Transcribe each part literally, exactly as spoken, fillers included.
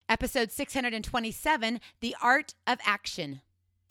Episode six hundred twenty-seven, The Art of Action.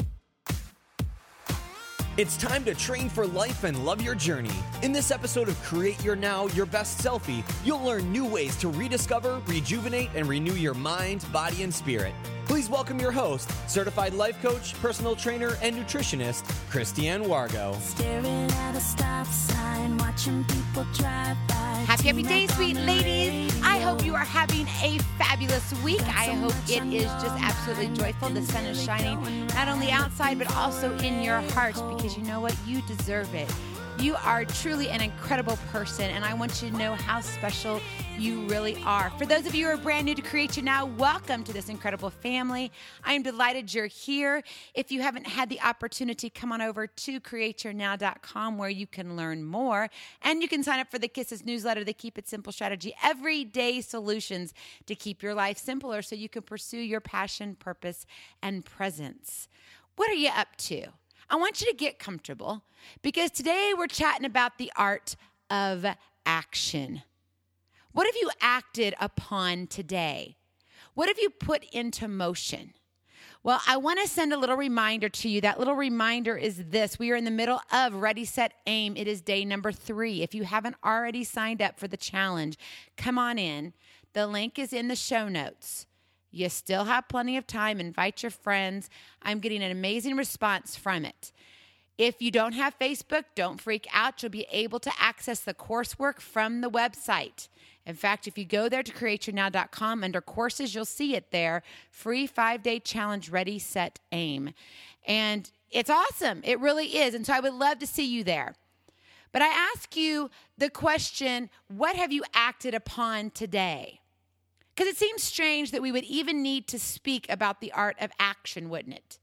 It's time to train for life and love your journey. In this episode of Create Your Now, Your Best Selfie, you'll learn new ways to rediscover, rejuvenate, and renew your mind, body, and spirit. Please welcome your host, certified life coach, personal trainer, and nutritionist, Christiane Wargo. Staring at a stop sign, watching people drive by. Happy, happy day, sweet ladies. I hope you are having a fabulous week. I hope it is just absolutely joyful. The sun is shining not only outside, but also in your heart, because you know what? You deserve it. You are truly an incredible person, and I want you to know how special you really are. For those of you who are brand new to Create Your Now, welcome to this incredible family. I am delighted you're here. If you haven't had the opportunity, come on over to create your now dot com where you can learn more, and you can sign up for the Kisses newsletter, the Keep It Simple strategy, everyday solutions to keep your life simpler so you can pursue your passion, purpose, and presence. What are you up to? I want you to get comfortable because today we're chatting about the art of action. What have you acted upon today? What have you put into motion? Well, I want to send a little reminder to you. That little reminder is this. We are in the middle of Ready, Set, Aim. It is day number three. If you haven't already signed up for the challenge, come on in. The link is in the show notes. You still have plenty of time. Invite your friends. I'm getting an amazing response from it. If you don't have Facebook, don't freak out. You'll be able to access the coursework from the website. In fact, if you go there to create your now dot com under courses, you'll see it there. Free five-day challenge, Ready, Set, Aim. And it's awesome. It really is. And so I would love to see you there. But I ask you the question, what have you acted upon today? Because it seems strange that we would even need to speak about the art of action, wouldn't it?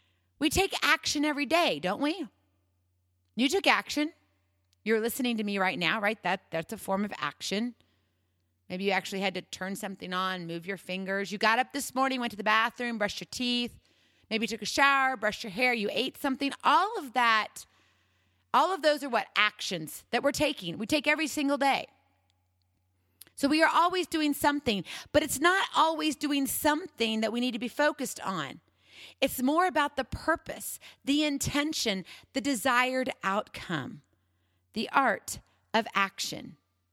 We take action every day, don't we? You took action. You're listening to me right now, right? That, that's a form of action. Maybe you actually had to turn something on, move your fingers. You got up this morning, went to the bathroom, brushed your teeth. Maybe you took a shower, brushed your hair, you ate something. All of that, all of those are what? Actions that we're taking. We take every single day. So we are always doing something, but it's not always doing something that we need to be focused on. It's more about the purpose, the intention, the desired outcome, the art of action.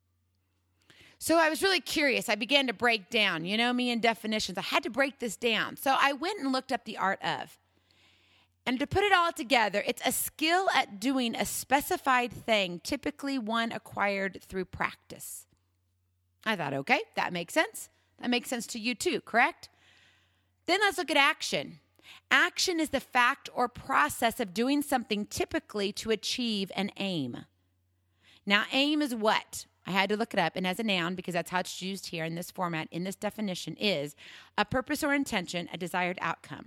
So I was really curious. I began to break down, you know me in definitions. I had to break this down. So I went and looked up the art of. And to put it all together, it's a skill at doing a specified thing, typically one acquired through practice. I thought, okay, that makes sense. That makes sense to you too, correct? Then let's look at action. Action is the fact or process of doing something typically to achieve an aim. Now, aim is what? I had to look it up, and as a noun, because that's how it's used here in this format, in this definition, is a purpose or intention, a desired outcome.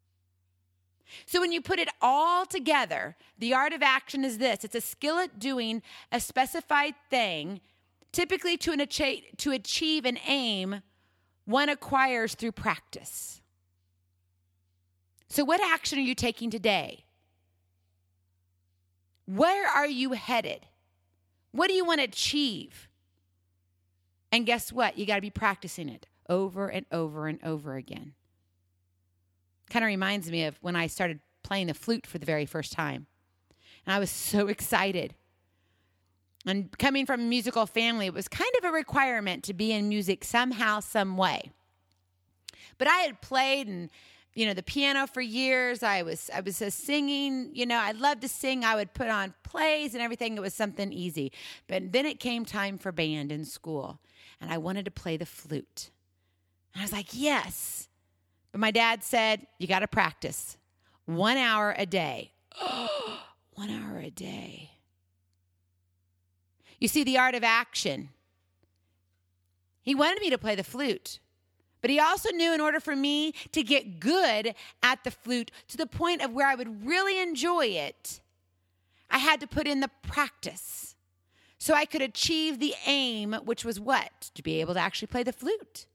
So when you put it all together, the art of action is this. It's a skill at doing a specified thing typically to, an achieve, to achieve an aim one acquires through practice. So what action are you taking today? Where are you headed? What do you want to achieve? And guess what? You got to be practicing it over and over and over again. Kind of reminds me of when I started playing the flute for the very first time. And I was so excited. And coming from a musical family, it was kind of a requirement to be in music somehow, some way. But I had played and, you know, the piano for years. I was I was a singing, you know, I loved to sing. I would put on plays and everything. It was something easy. But then it came time for band in school, and I wanted to play the flute. And I was like, yes. But my dad said, you got to practice one hour a day. Oh, one hour a day. You see, the art of action. He wanted me to play the flute, but he also knew in order for me to get good at the flute to the point of where I would really enjoy it, I had to put in the practice so I could achieve the aim, which was what? To be able to actually play the flute.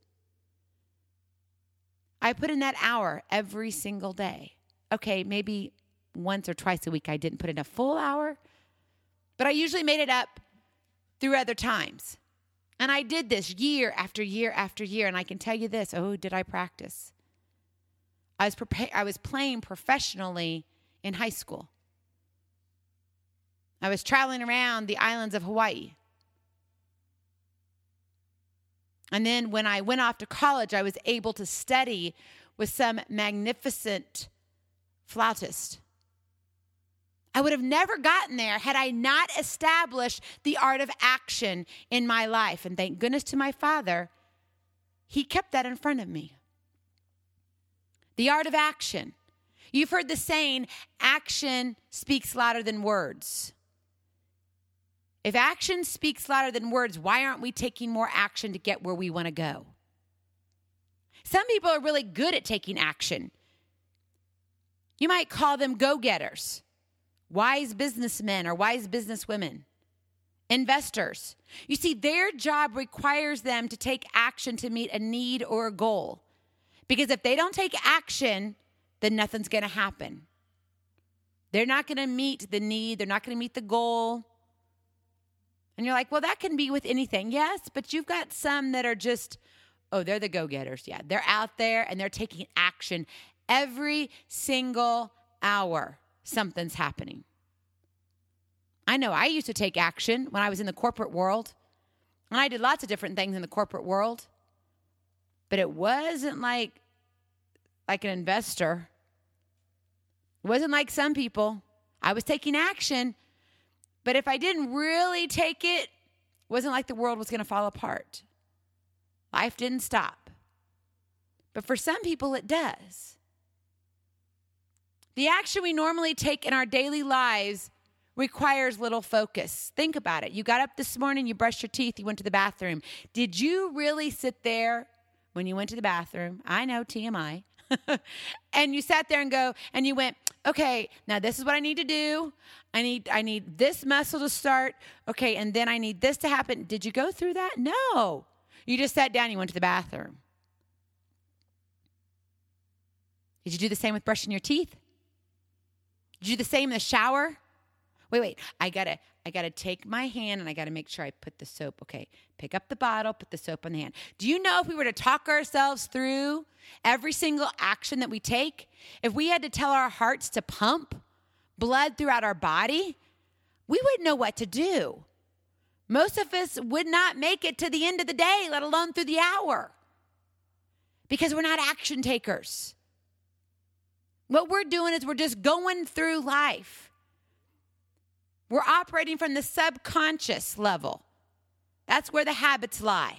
I put in that hour every single day. Okay, maybe once or twice a week I didn't put in a full hour, but I usually made it up through other times. And I did this year after year after year. And I can tell you this. Oh, did I practice? I was prepa- I was playing professionally in high school. I was traveling around the islands of Hawaii. And then when I went off to college, I was able to study with some magnificent flautist. I would have never gotten there had I not established the art of action in my life. And thank goodness to my Father, He kept that in front of me. The art of action. You've heard the saying, action speaks louder than words. If action speaks louder than words, why aren't we taking more action to get where we want to go? Some people are really good at taking action. You might call them go-getters, wise businessmen or wise businesswomen, investors. You see, their job requires them to take action to meet a need or a goal. Because if they don't take action, then nothing's going to happen. They're not going to meet the need. They're not going to meet the goal. And you're like, well, that can be with anything. Yes, but you've got some that are just, oh, they're the go-getters. Yeah, they're out there and they're taking action. Every single hour, something's happening. I know I used to take action when I was in the corporate world. And I did lots of different things in the corporate world. But it wasn't like, like an investor. It wasn't like some people. I was taking action. But if I didn't really take it, it wasn't like the world was going to fall apart. Life didn't stop. But for some people, it does. The action we normally take in our daily lives requires little focus. Think about it. You got up this morning, you brushed your teeth, you went to the bathroom. Did you really sit there when you went to the bathroom? I know, T M I. And you sat there and go, and you went, okay, now this is what I need to do. I need, I need this muscle to start. Okay, and then I need this to happen. Did you go through that? No. You just sat down, you went to the bathroom. Did you do the same with brushing your teeth? Did you do the same in the shower? Wait, wait, I gotta, I gotta take my hand and I gotta make sure I put the soap. Okay, pick up the bottle, put the soap on the hand. Do you know if we were to talk ourselves through every single action that we take, if we had to tell our hearts to pump blood throughout our body, we wouldn't know what to do. Most of us would not make it to the end of the day, let alone through the hour, because we're not action takers. What we're doing is we're just going through life. We're operating from the subconscious level. That's where the habits lie.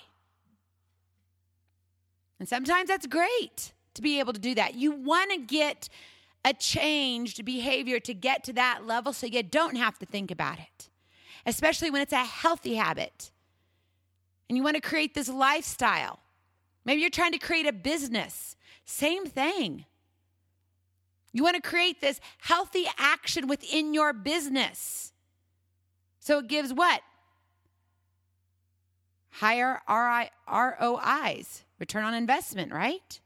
And sometimes that's great to be able to do that. You want to get a changed behavior to get to that level so you don't have to think about it, especially when it's a healthy habit. And you want to create this lifestyle. Maybe you're trying to create a business. Same thing. You want to create this healthy action within your business. So it gives what? Higher R O Is, return on investment, right?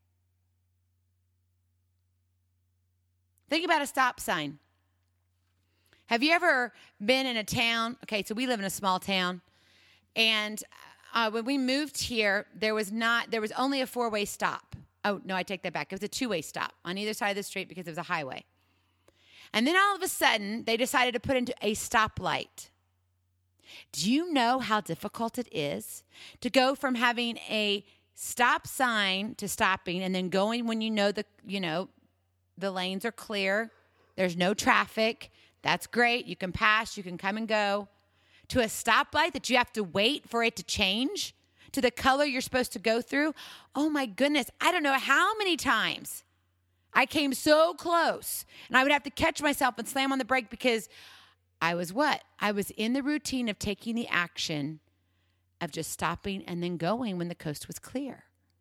Think about a stop sign. Have you ever been in a town? Okay, so we live in a small town. And uh, when we moved here, there was not, there was only a four-way stop. Oh, no, I take that back. It was a two-way stop on either side of the street because it was a highway. And then all of a sudden, they decided to put into a stoplight. Do you know how difficult it is to go from having a stop sign to stopping and then going when you know the, you know, the lanes are clear, there's no traffic, that's great, you can pass, you can come and go, to a stoplight that you have to wait for it to change to the color you're supposed to go through? Oh my goodness, I don't know how many times I came so close and I would have to catch myself and slam on the brake because I was what? I was in the routine of taking the action of just stopping and then going when the coast was clear.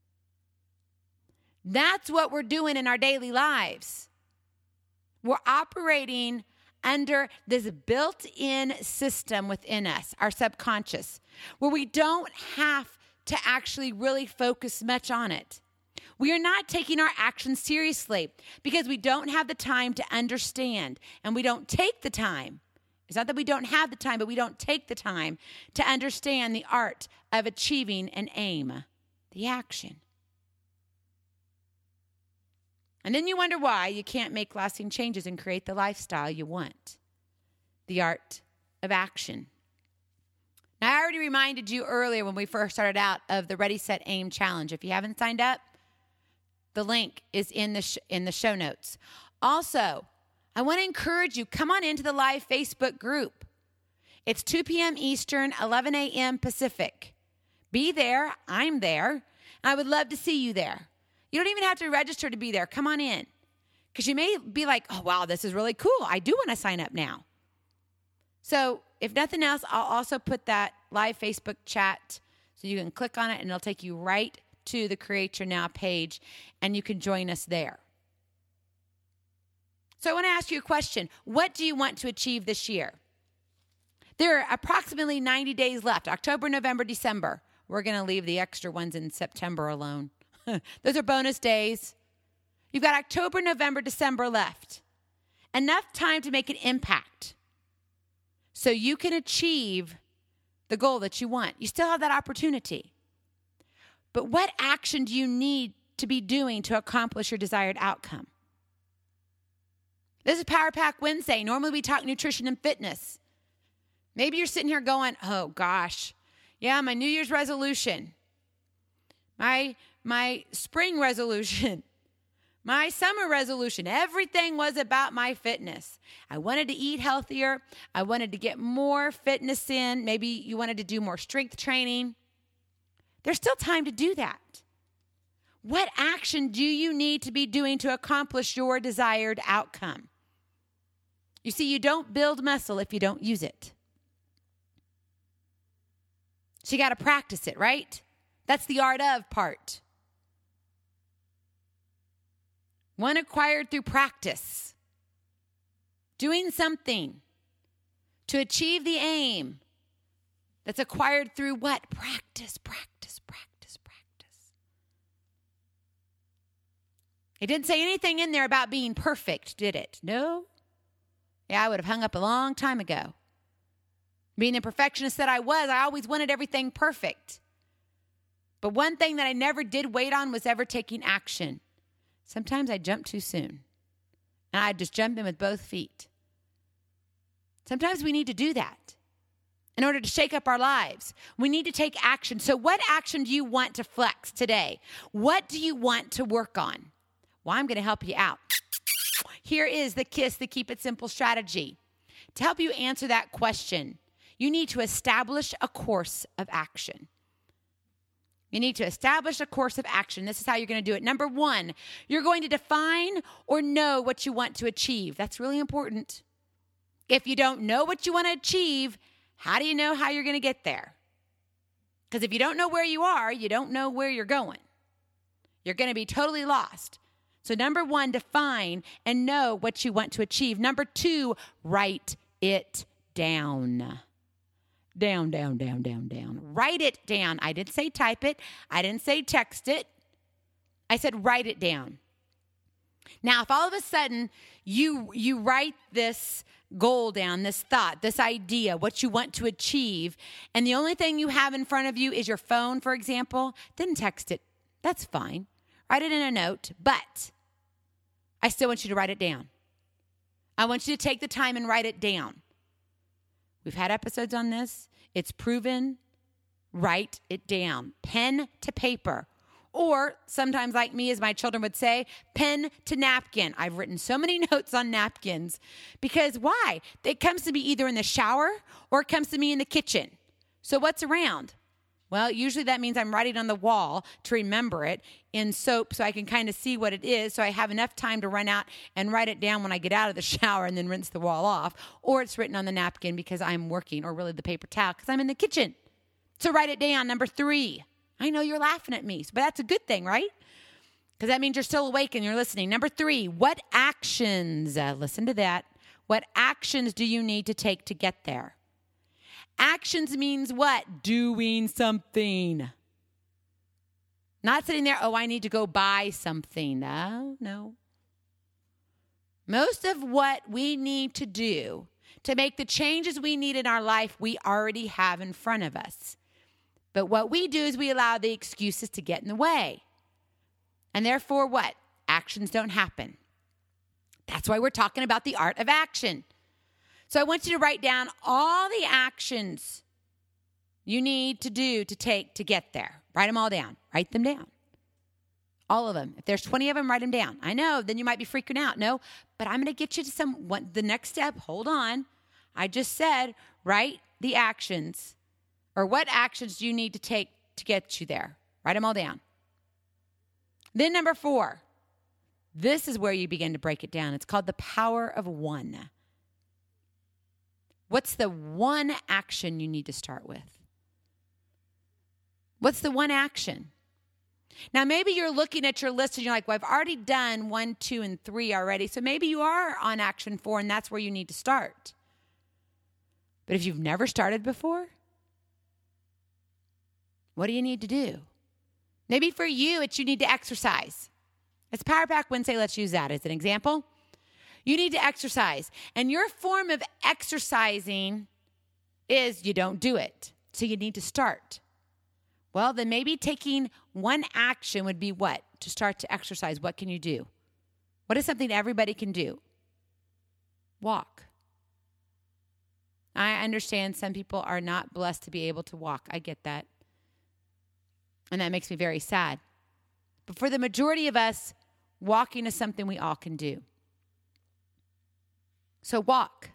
That's what we're doing in our daily lives. We're operating under this built-in system within us, our subconscious, where we don't have to actually really focus much on it. We are not taking our actions seriously because we don't have the time to understand, and we don't take the time It's not that we don't have the time, but we don't take the time to understand the art of achieving an aim, the action. And then you wonder why you can't make lasting changes and create the lifestyle you want. The art of action. Now, I already reminded you earlier when we first started out of the Ready, Set, Aim challenge. If you haven't signed up, the link is in the sh- in the show notes. Also, I want to encourage you, come on into the live Facebook group. It's two p.m. Eastern, eleven a.m. Pacific. Be there. I'm there. I would love to see you there. You don't even have to register to be there. Come on in. Because you may be like, oh, wow, this is really cool. I do want to sign up now. So if nothing else, I'll also put that live Facebook chat so you can click on it and it'll take you right to the Create Your Now page and you can join us there. So I want to ask you a question. What do you want to achieve this year? There are approximately ninety days left, October, November, December. We're going to leave the extra ones in September alone. Those are bonus days. You've got October, November, December left. Enough time to make an impact so you can achieve the goal that you want. You still have that opportunity. But what action do you need to be doing to accomplish your desired outcome? This is Power Pack Wednesday. Normally we talk nutrition and fitness. Maybe you're sitting here going, oh gosh, yeah, my New Year's resolution, my my spring resolution, my summer resolution, everything was about my fitness. I wanted to eat healthier. I wanted to get more fitness in. Maybe you wanted to do more strength training. There's still time to do that. What action do you need to be doing to accomplish your desired outcome? You see, you don't build muscle if you don't use it. So you got to practice it, right? That's the art of part. One acquired through practice. Doing something to achieve the aim that's acquired through what? Practice, practice, practice, practice. It didn't say anything in there about being perfect, did it? No. Yeah, I would have hung up a long time ago. Being the perfectionist that I was, I always wanted everything perfect. But one thing that I never did wait on was ever taking action. Sometimes I jump too soon. And I just jump in with both feet. Sometimes we need to do that in order to shake up our lives. We need to take action. So what action do you want to flex today? What do you want to work on? Well, I'm going to help you out. Here is the KISS, the Keep It Simple strategy. To help you answer that question, you need to establish a course of action. You need to establish a course of action. This is how you're going to do it. Number one, you're going to define or know what you want to achieve. That's really important. If you don't know what you want to achieve, how do you know how you're going to get there? Because if you don't know where you are, you don't know where you're going. You're going to be totally lost. So number one, define and know what you want to achieve. Number two, write it down. Down, down, down, down, down. Write it down. I didn't say type it. I didn't say text it. I said write it down. Now, if all of a sudden you you write this goal down, this thought, this idea, what you want to achieve, and the only thing you have in front of you is your phone, for example, then text it. That's fine. Write it in a note, but I still want you to write it down. I want you to take the time and write it down. We've had episodes on this. It's proven. Write it down. Pen to paper. Or sometimes, like me, as my children would say, pen to napkin. I've written so many notes on napkins. Because why? It comes to me either in the shower or it comes to me in the kitchen. So what's around? Well, usually that means I'm writing on the wall to remember it in soap so I can kind of see what it is, so I have enough time to run out and write it down when I get out of the shower and then rinse the wall off. Or it's written on the napkin because I'm working, or really the paper towel because I'm in the kitchen. So write it down. Number three. I know you're laughing at me, but that's a good thing, right? Because that means you're still awake and you're listening. Number three, what actions, uh, listen to that, what actions do you need to take to get there? Actions means what? Doing something. Not sitting there, oh, I need to go buy something. No, no. Most of what we need to do to make the changes we need in our life we already have in front of us. But what we do is we allow the excuses to get in the way. And therefore what? Actions don't happen. That's why we're talking about the art of action. So I want you to write down all the actions you need to do to take to get there. Write them all down. Write them down. All of them. If there's twenty of them, write them down. I know, then you might be freaking out. No, but I'm going to get you to some, one, the next step. Hold on. I just said, write the actions, or what actions do you need to take to get you there? Write them all down. Then number four, this is where you begin to break it down. It's called the power of one. What's the one action you need to start with? What's the one action? Now, maybe you're looking at your list and you're like, well, I've already done one, two, and three already. So maybe you are on action four, and that's where you need to start. But if you've never started before, what do you need to do? Maybe for you, it's you need to exercise. It's Power Pack Wednesday. Let's use that as an example. You need to exercise. And your form of exercising is you don't do it. So you need to start. Well, then maybe taking one action would be what? To start to exercise. What can you do? What is something everybody can do? Walk. I understand some people are not blessed to be able to walk. I get that. And that makes me very sad. But for the majority of us, walking is something we all can do. So walk.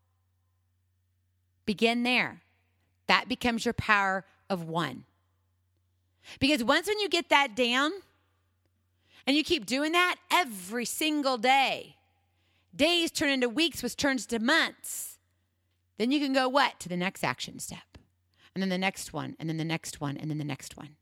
Begin there. That becomes your power of one. Because once when you get that down and you keep doing that every single day, days turn into weeks, which turns to months, then you can go what? To the next action step. And then the next one, and then the next one, and then the next one.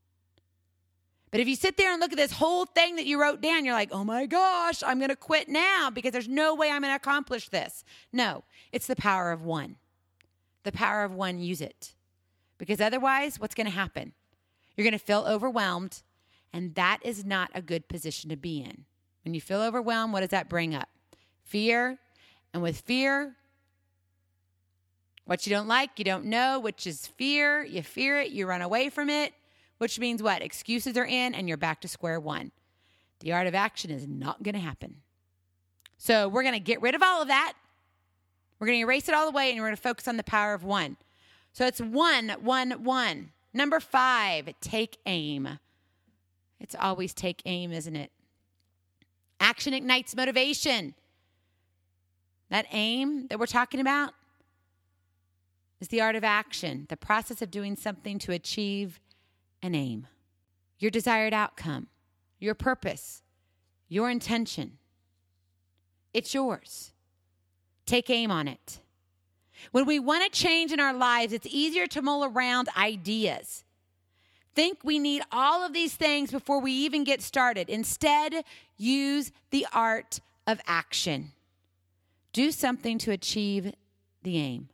But if you sit there and look at this whole thing that you wrote down, you're like, oh my gosh, I'm going to quit now because there's no way I'm going to accomplish this. No, it's the power of one. The power of one, use it. Because otherwise, what's going to happen? You're going to feel overwhelmed, and that is not a good position to be in. When you feel overwhelmed, what does that bring up? Fear. And with fear, what you don't like, you don't know, which is fear. You fear it, you run away from it, which means what? Excuses are in, and you're back to square one. The art of action is not going to happen. So we're going to get rid of all of that. We're going to erase it all away, and we're going to focus on the power of one. So it's one, one, one. Number five, take aim. It's always take aim, isn't it? Action ignites motivation. That aim that we're talking about is the art of action, the process of doing something to achieve an aim, your desired outcome, your purpose, your intention. It's yours. Take aim on it. When we want to change in our lives, it's easier to mull around ideas. Think we need all of these things before we even get started. Instead, use the art of action. Do something to achieve the aim.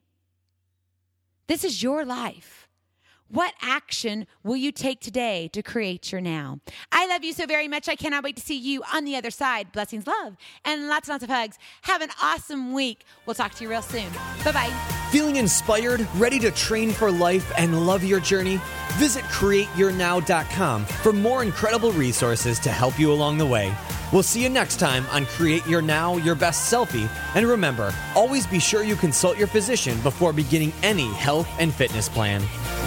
This is your life. What action will you take today to create your now? I love you so very much. I cannot wait to see you on the other side. Blessings, love, and lots and lots of hugs. Have an awesome week. We'll talk to you real soon. Bye-bye. Feeling inspired, ready to train for life and love your journey? Visit create your now dot com for more incredible resources to help you along the way. We'll see you next time on Create Your Now, Your Best Selfie. And remember, always be sure you consult your physician before beginning any health and fitness plan.